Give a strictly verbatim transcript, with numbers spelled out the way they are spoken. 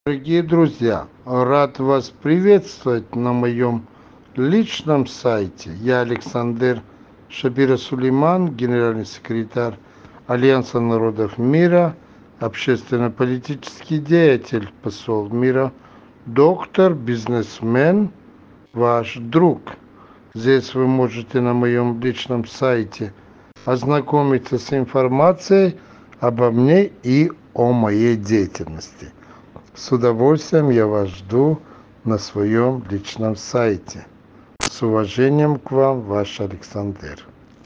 Дорогие друзья, рад вас приветствовать на моем личном сайте. Я Александр Шабира Сулейман, генеральный секретарь Альянса народов мира, общественно-политический деятель, посол мира, доктор, бизнесмен, ваш друг. Здесь вы можете на моем личном сайте ознакомиться с информацией обо мне и о моей деятельности. С удовольствием я вас жду на своем личном сайте. С уважением к вам, ваш Александр.